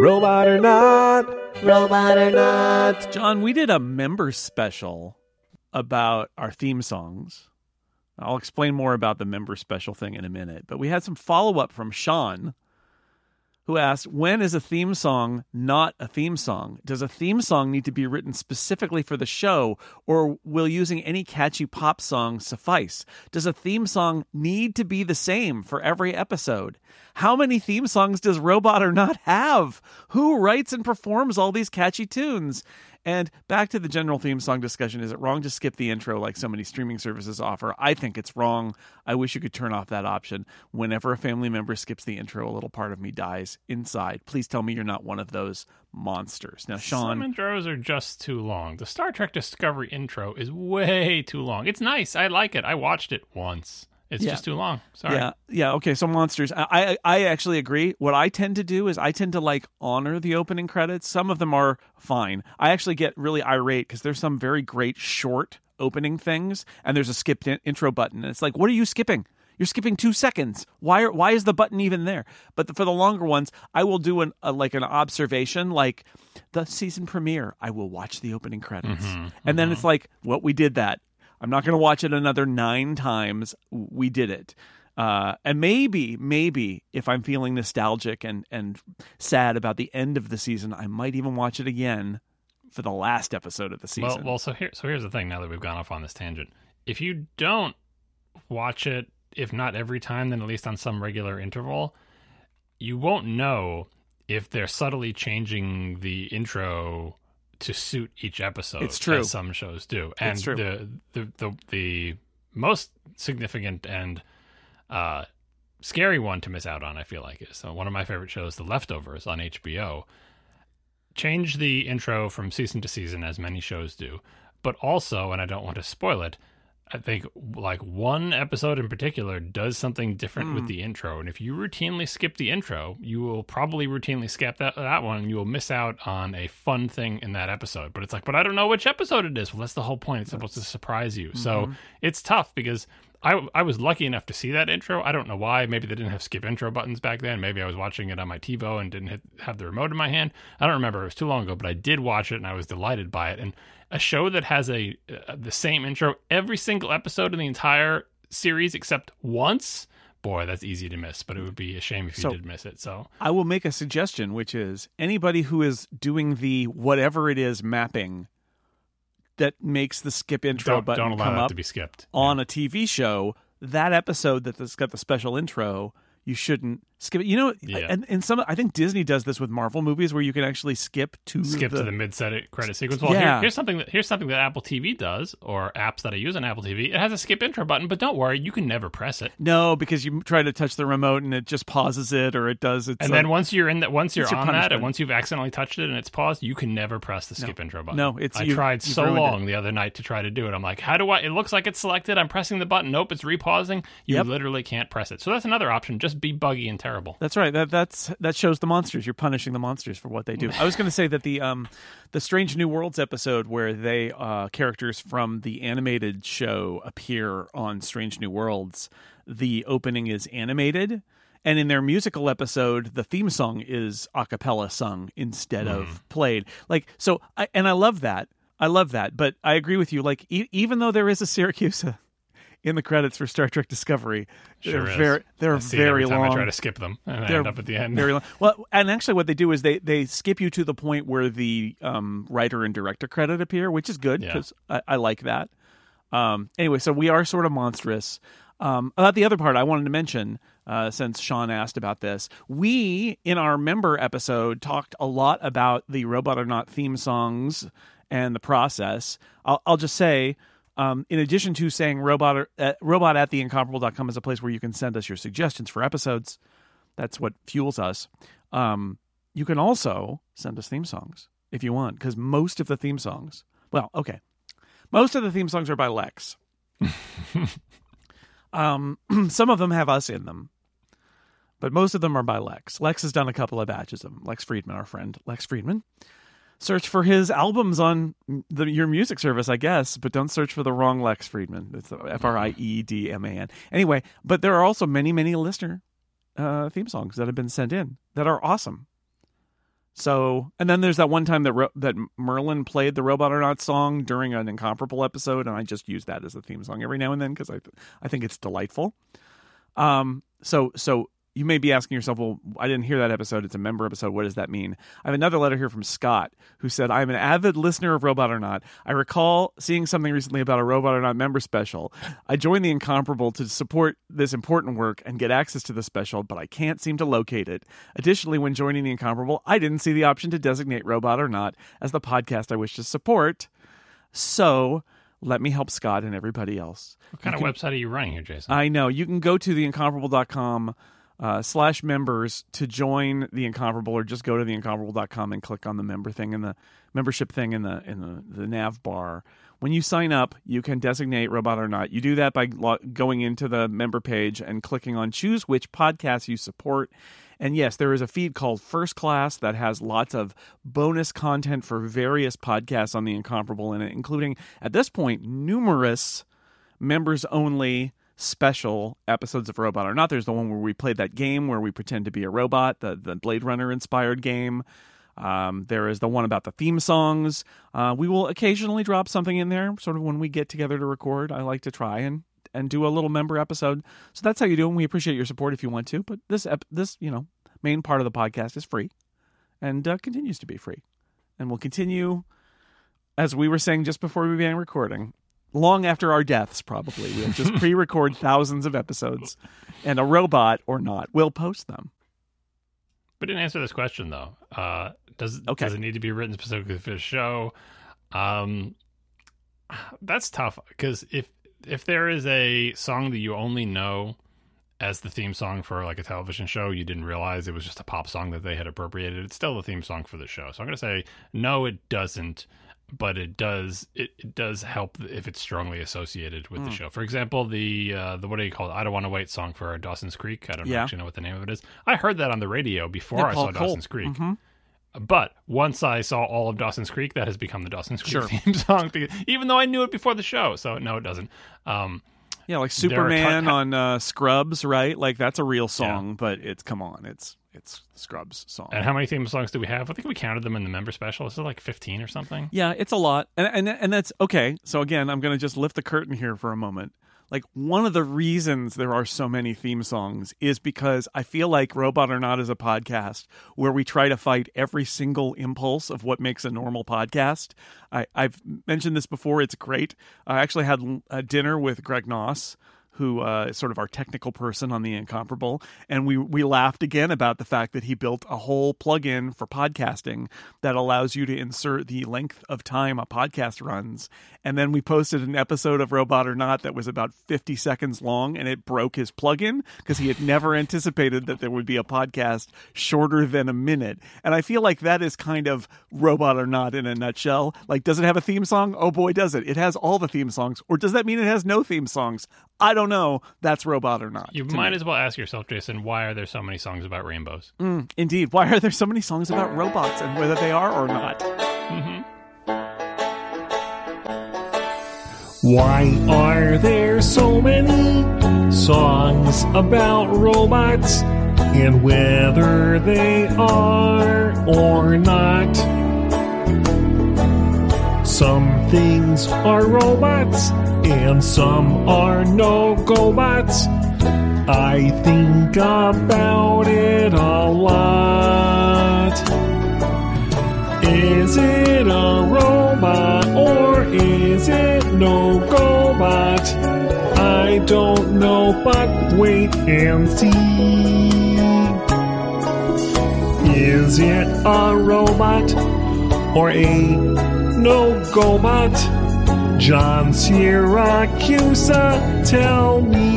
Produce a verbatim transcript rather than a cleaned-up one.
Robot or not, robot or not. John, we did a member special about our theme songs. I'll explain more about the member special thing in a minute. But we had some follow-up from Sean, who asked, when is a theme song not a theme song? Does a theme song need to be written specifically for the show, or will using any catchy pop song suffice? Does a theme song need to be the same for every episode? How many theme songs does Robot or Not have? Who writes and performs all these catchy tunes? And back to the general theme song discussion, is it wrong to skip the intro like so many streaming services offer? I think it's wrong. I wish you could turn off that option. Whenever a family member skips the intro, a little part of me dies inside. Please tell me you're not one of those monsters. Now, Sean... Some intros are just too long. The Star Trek Discovery intro is way too long. It's nice. I like it. I watched it once. It's yeah. just too long. Sorry. Yeah, yeah. Okay, so monsters. I, I I actually agree. What I tend to do is I tend to like honor the opening credits. Some of them are fine. I actually get really irate because there's some very great short opening things, and there's a skipped in- intro button, and it's like, what are you skipping? You're skipping two seconds. Why are, why is the button even there? But the, for the longer ones, I will do an a, like an observation, like the season premiere. I will watch the opening credits, Mm-hmm, and mm-hmm. then it's like, what we did that. I'm not going to watch it another nine times. We did it. Uh, and maybe, maybe if I'm feeling nostalgic and, and sad about the end of the season, I might even watch it again for the last episode of the season. Well, well, so here, so here's the thing. Now that we've gone off on this tangent, if you don't watch it, if not every time, then at least on some regular interval, you won't know if they're subtly changing the intro to suit each episode. It's true. As some shows do. And it's true. The, the the the most significant and uh, scary one to miss out on, I feel like, is so one of my favorite shows, The Leftovers on H B O. Change the intro from season to season, as many shows do. But also, and I don't want to spoil it, I think like one episode in particular does something different mm. with the intro. And if you routinely skip the intro, you will probably routinely skip that, that one, and you will miss out on a fun thing in that episode. But it's like, but I don't know which episode it is. Well, that's the whole point. It's supposed to surprise you. Mm-hmm. So it's tough because I, I was lucky enough to see that intro. I don't know why. Maybe they didn't have skip intro buttons back then. Maybe I was watching it on my TiVo and didn't hit, have the remote in my hand. I don't remember. It was too long ago, but I did watch it and I was delighted by it. And a show that has a uh, the same intro every single episode in the entire series except once, boy, that's easy to miss. But it would be a shame if you so, did miss it. So I will make a suggestion, which is anybody who is doing the whatever it is mapping that makes the skip intro don't, button don't allow come that up to be skipped on yeah. a T V show, that episode that's got the special intro, you shouldn't skip it. You know, yeah. and, and some, I think Disney does this with Marvel movies where you can actually skip to skip the, to the mid-credit credit sequence. Well, yeah. here, here's something that here's something that Apple T V does, or apps that I use on Apple T V. It has a skip intro button, but don't worry, you can never press it. No, because you try to touch the remote and it just pauses it, or it does. It's and like, then once you're in that, once you're on punishment. that, and once you've accidentally touched it and it's paused, you can never press the skip no. intro button. No, it's I you, tried so long it. the other night to try to do it. I'm like, how do I? It looks like it's selected. I'm pressing the button. Nope, it's repausing. You yep. literally can't press it. So that's another option. Just be buggy and terrible. That's right. That that's that shows the monsters. You're punishing the monsters for what they do. I was going to say that the um the Strange New Worlds episode where they uh characters from the animated show appear on Strange New Worlds, the opening is animated, and in their musical episode the theme song is a cappella sung instead mm. of played. Like so I, and I love that. I love that, but I agree with you, like e- even though there is a Syracuse in the credits for Star Trek Discovery, sure they're is. very they're I see very it every time long. I try to skip them, and they're I end up at the end. Very long. Well, and actually, what they do is they, they skip you to the point where the um, writer and director credit appear, which is good because yeah. I, I like that. Um, anyway, so we are sort of monstrous. Um, about the other part, I wanted to mention, uh, since Sean asked about this, we in our member episode talked a lot about the Robot or Not theme songs and the process. I'll, I'll just say. Um, in addition to saying robot, or, uh, robot at the incomparable dot com is a place where you can send us your suggestions for episodes. That's what fuels us. Um, you can also send us theme songs if you want, because most of the theme songs, well, okay, most of the theme songs are by Lex. um, some of them have us in them, but most of them are by Lex. Lex has done a couple of batches of them. Lex Friedman, our friend, Lex Friedman. Search for his albums on the, your music service, I guess, but don't search for the wrong Lex Friedman. It's F R I E D M A N. Anyway, but there are also many, many listener uh, theme songs that have been sent in that are awesome. So, and then there's that one time that Ro- that Merlin played the Robot or Not song during an Incomparable episode, and I just use that as a theme song every now and then because I th- I think it's delightful. Um, so so you may be asking yourself, well, I didn't hear that episode. It's a member episode. What does that mean? I have another letter here from Scott who said, I'm an avid listener of Robot or Not. I recall seeing something recently about a Robot or Not member special. I joined the Incomparable to support this important work and get access to the special, but I can't seem to locate it. Additionally, when joining the Incomparable, I didn't see the option to designate Robot or Not as the podcast I wish to support. So let me help Scott and everybody else. What kind you of can, website are you running here, Jason? I know. You can go to the incomparable dot com Uh, slash members to join the Incomparable, or just go to the incomparable dot com and click on the member thing in the membership thing in the in the, the nav bar. When you sign up, you can designate Robot or Not. You do that by lo- going into the member page and clicking on choose which podcast you support. And yes, there is a feed called First Class that has lots of bonus content for various podcasts on the Incomparable in it, including, at this point, numerous members-only special episodes of Robot or Not. There's the one where we played that game where we pretend to be a robot, the, the Blade Runner inspired game. Um, there is the one about the theme songs. Uh, we will occasionally drop something in there, sort of when we get together to record. I like to try and, and do a little member episode. So that's how you do it. And we appreciate your support if you want to. But this, ep- this you know, main part of the podcast is free and uh, continues to be free. And will continue, as we were saying just before we began recording, long after our deaths, probably. We'll just pre-record thousands of episodes, and a robot or not will post them. But didn't answer this question, though. Uh, does, okay. does it need to be written specifically for the show? Um, that's tough, because if if there is a song that you only know as the theme song for like a television show, you didn't realize it was just a pop song that they had appropriated, it's still the theme song for the show. So I'm going to say, no, it doesn't. But it does it, it does help if it's strongly associated with mm. the show. For example, the uh, the what do you call it? I Don't Want to Wait song for Dawson's Creek. I don't yeah. actually know what the name of it is. I heard that on the radio before yeah, I Paul saw Cole. Dawson's Creek. Mm-hmm. But once I saw all of Dawson's Creek, that has become the Dawson's Creek sure. theme song, even though I knew it before the show. So no, it doesn't. Um, yeah, like Superman ton- on uh, Scrubs, right? Like that's a real song, yeah. but it's come on, it's it's Scrubs song. And how many theme songs do we have? I think we counted them in the member special. Is it like fifteen or something? Yeah, it's a lot, and and and that's okay. So again, I'm going to just lift the curtain here for a moment. Like, one of the reasons there are so many theme songs is because I feel like Robot or Not is a podcast where we try to fight every single impulse of what makes a normal podcast. I, I've mentioned this before. It's great. I actually had a dinner with Greg Noss, who uh, is sort of our technical person on the Incomparable, and we we laughed again about the fact that he built a whole plugin for podcasting that allows you to insert the length of time a podcast runs. And then we posted an episode of Robot or Not that was about fifty seconds long, and it broke his plugin because he had never anticipated that there would be a podcast shorter than a minute. And I feel like that is kind of Robot or Not in a nutshell. Like, does it have a theme song? Oh boy, does it. It has all the theme songs. Or does that mean it has no theme songs? I don't know. That's Robot or Not. You might me. as well ask yourself, Jason, why are there so many songs about rainbows? Mm, indeed. Why are there so many songs about robots and whether they are or not? Mm-hmm. Why are there so many songs about robots and whether they are or not? Some things are robots and some are no-go-bots. I think about it a lot. Is it a robot or is it no-go-bot? I don't know, but wait and see. Is it a robot or a no-go-bot? John Siracusa, tell me.